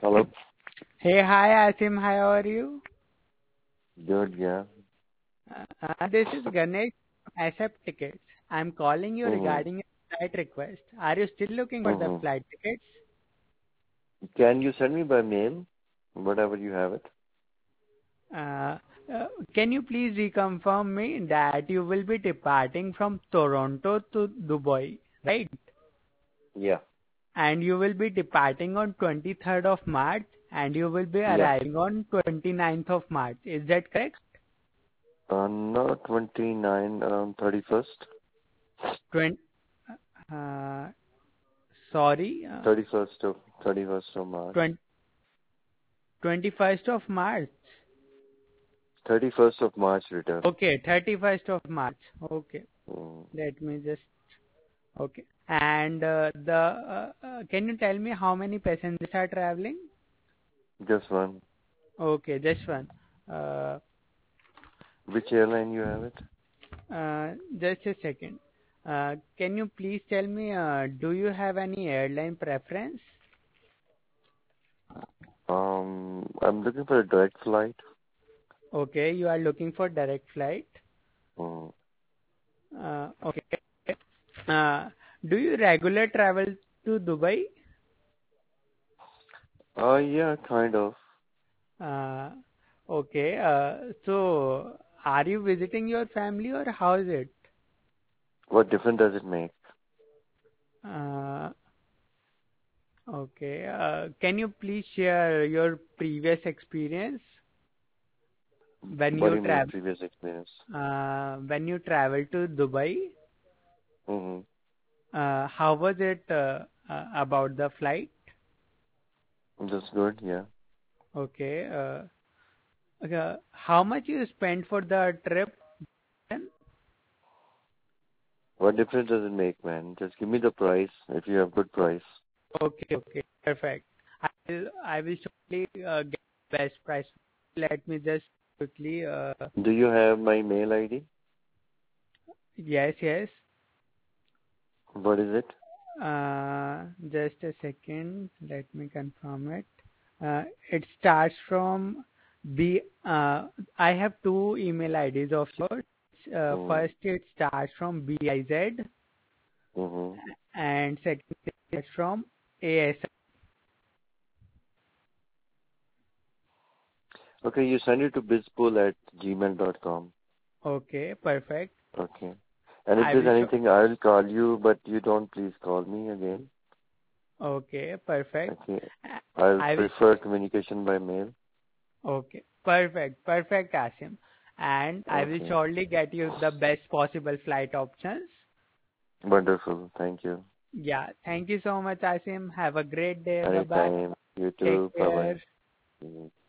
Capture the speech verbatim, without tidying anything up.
Hello. Hey, hi Asim, how are you? Good, yeah. Uh, this is Ganesh from Accept Tickets. I'm calling you Mm-hmm. regarding a flight request. Are you still looking for the Mm-hmm. flight tickets? Can you send me by mail? Whatever you have it. Uh, uh, can you please reconfirm me that you will be departing from Toronto to Dubai, right? Yeah. And you will be departing on twenty-third of March and you will be Yeah. arriving on twenty-ninth of March. Is that correct? Uh, no, twenty-nine, around thirty-first. twenty, uh, sorry, uh, thirty-first of, thirty-first of March. twenty, twenty-first of March. thirty-first of March return. Okay, thirty-first of March. Okay, Mm. let me just. Okay. And uh, the uh, uh, can you tell me how many passengers are traveling? Just one. Okay, just one. Uh, Which airline you have it? uh, just a second. Uh, can you please tell me, uh, do you have any airline preference? Um, I'm looking for a direct flight. Okay, you are looking for direct flight. Mm. Uh, okay. Uh, do you regular travel to Dubai? Uh, yeah, kind of. Uh, okay. Uh, so, are you visiting your family or how is it? What difference does it make? Uh, okay. Uh, can you please share your previous experience when What do you you mean, travel previous experience? uh, when you travel to Dubai? Mm-hmm. Uh, how was it uh, uh, about the flight? That's good, yeah. Okay. Uh, okay. How much you spent for the trip? Then? What difference does it make, man? Just give me the price if you have good price. Okay. Okay. Perfect. I will. I will surely uh, get best price. Let me just quickly. Uh, Do you have my mail I D? yes. Yes. What is it? Uh, just a second. Let me confirm it. Uh, it starts from B. Uh, I have two email I Ds of yours. Uh, Mm, first, it starts from B I Z, mm-hmm. and second, it starts from A S. Okay, you send it to bizpool at gmail dot com. Okay, perfect. Okay. And if I there's will show. anything, I'll call you, but you don't please call me again. Okay, perfect. Okay. Uh, I'll I will. prefer communication by mail. Okay, perfect, perfect, Asim. And I will Okay. surely get you the best possible flight options. Wonderful. Thank you. Yeah, thank you so much, Asim. Have a great day. Bye bye. Anytime. You Take too. care. Bye-bye.